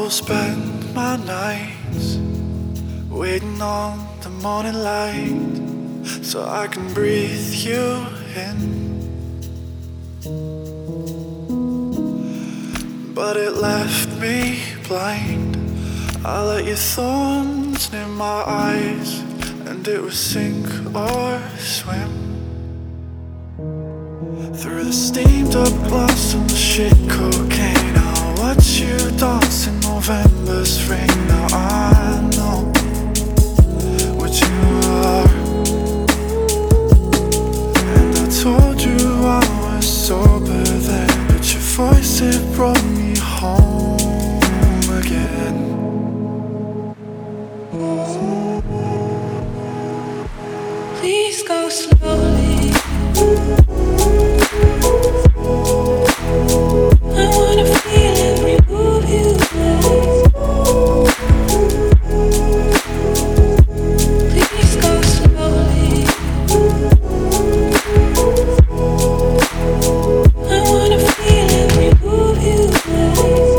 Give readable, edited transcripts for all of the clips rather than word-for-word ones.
will spend my nights waiting on the morning light so I can breathe you in. But it left me blind. I let your thorns near my eyes, and it was sink or swim. Through the steamed up glass and the shit cocaine, I'll watch you dance in November's rain. Now I know what you are, and I told you I was sober then, but your voice, it brought me home again. Please go slowly. I wanna feel every move you make. Please go slowly. I wanna feel every move you make.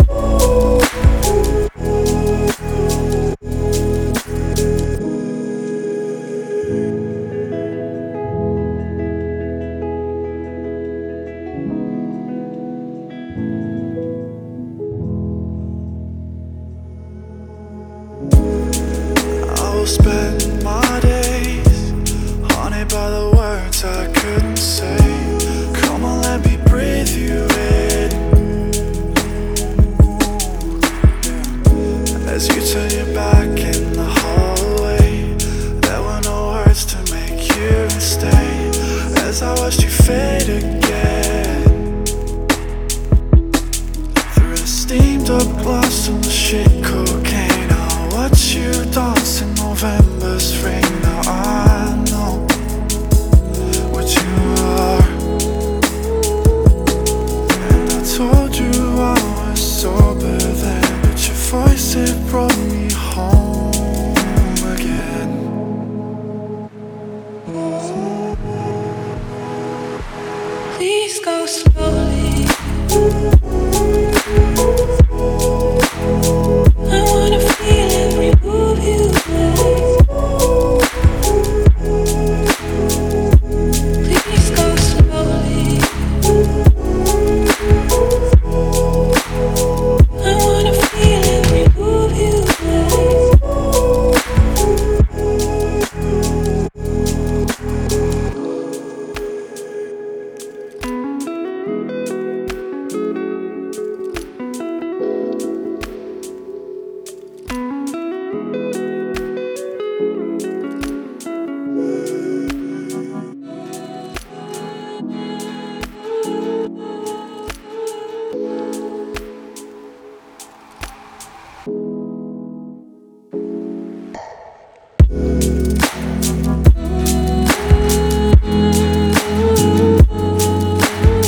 I will spend my days haunted by the words I couldn't say. Come on, let me breathe you in. As you turn your back in the hallway, there were no words to make you stay. As I watched you fade again, through the steamed up glass and the shit cocaine, I'll watch you dance in November's rain. Now I know what you are, and I told you I was sober then, but your voice, it brought me home again. Please go slowly. I wanna feel every move you make. Please go slowly. I wanna feel every move you make.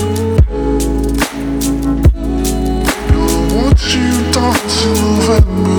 Watch you dance in November.